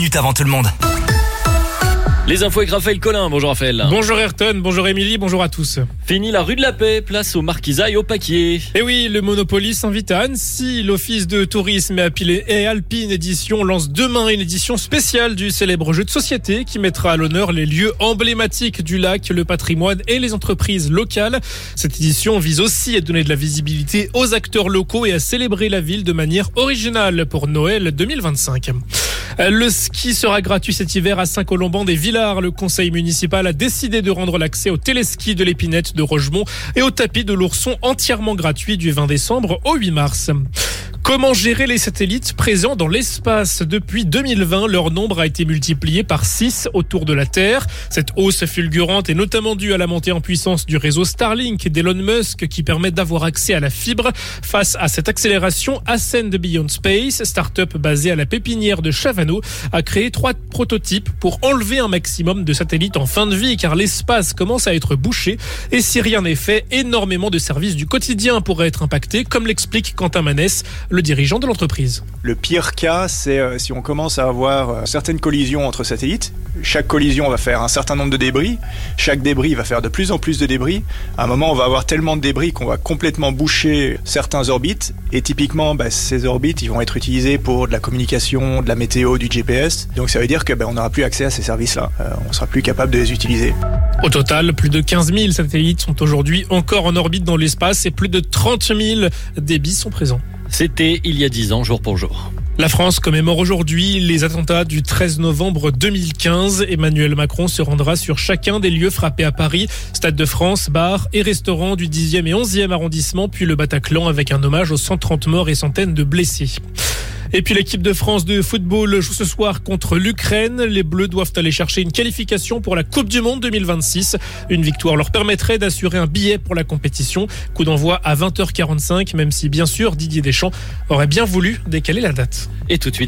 minutes avant tout le monde. Les infos avec Raphaël Collin. Bonjour Raphaël. Bonjour Ayrton, bonjour Émilie, bonjour à tous. Fini la rue de la Paix, place au Marquisat et au Paquier. Et oui, le Monopoly s'invite à Annecy. L'Office de tourisme et Alpine Édition lance demain une édition spéciale du célèbre jeu de société qui mettra à l'honneur les lieux emblématiques du lac, le patrimoine et les entreprises locales. Cette édition vise aussi à donner de la visibilité aux acteurs locaux et à célébrer la ville de manière originale pour Noël 2025. Le ski sera gratuit cet hiver à Saint-Colomban-des-Villars. Le conseil municipal a décidé de rendre l'accès au téléski de l'Épinette de Rogemont et au tapis de l'Ourson entièrement gratuit du 20 décembre au 8 mars. Comment gérer les satellites présents dans l'espace ? Depuis 2020, leur nombre a été multiplié par 6 autour de la Terre. Cette hausse fulgurante est notamment due à la montée en puissance du réseau Starlink d'Elon Musk qui permet d'avoir accès à la fibre. Face à cette accélération, Ascend Beyond Space, start-up basée à la pépinière de Chavano, a créé 3 prototypes pour enlever un maximum de satellites en fin de vie car l'espace commence à être bouché. Et si rien n'est fait, énormément de services du quotidien pourraient être impactés, comme l'explique Quentin Manès, le dirigeant de l'entreprise. Le pire cas, c'est si on commence à avoir certaines collisions entre satellites. Chaque collision va faire un certain nombre de débris. Chaque débris va faire de plus en plus de débris. À un moment, on va avoir tellement de débris qu'on va complètement boucher certains orbites. Et typiquement, ces orbites, ils vont être utilisés pour de la communication, de la météo, du GPS. Donc ça veut dire que on n'aura plus accès à ces services-là. On sera plus capable de les utiliser. Au total, plus de 15 000 satellites sont aujourd'hui encore en orbite dans l'espace et plus de 30 000 débits sont présents. C'était il y a 10 ans, jour pour jour. La France commémore aujourd'hui les attentats du 13 novembre 2015. Emmanuel Macron se rendra sur chacun des lieux frappés à Paris. Stade de France, bars et restaurants du 10e et 11e arrondissement, puis le Bataclan avec un hommage aux 130 morts et centaines de blessés. Et puis l'équipe de France de football joue ce soir contre l'Ukraine. Les Bleus doivent aller chercher une qualification pour la Coupe du Monde 2026. Une victoire leur permettrait d'assurer un billet pour la compétition. Coup d'envoi à 20h45, même si bien sûr Didier Deschamps aurait bien voulu décaler la date. Et tout de suite,